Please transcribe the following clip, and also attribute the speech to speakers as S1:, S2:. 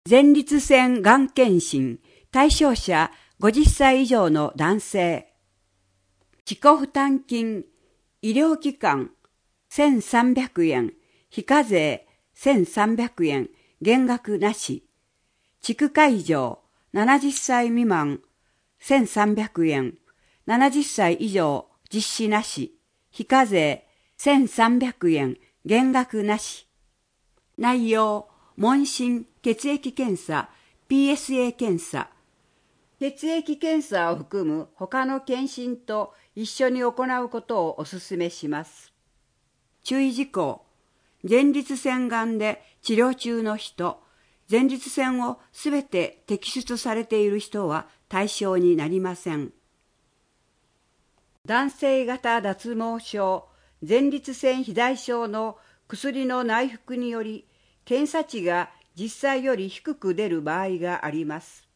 S1: 前立腺がん検診、対象者50歳以上の男性。自己負担金、医療機関1300円、非課税1300円、減額なし。地区会場70歳未満1300円、70歳以上実施なし、非課税1300円、減額なし。内容、問診、血液検査、PSA 検査。血液検査を含む他の検診と一緒に行うことをお勧めします。注意事項。前立腺がんで治療中の人、前立腺をすべて摘出されている人は対象になりません。男性型脱毛症、前立腺肥大症の薬の内服により、検査値が実際より低く出る場合があります。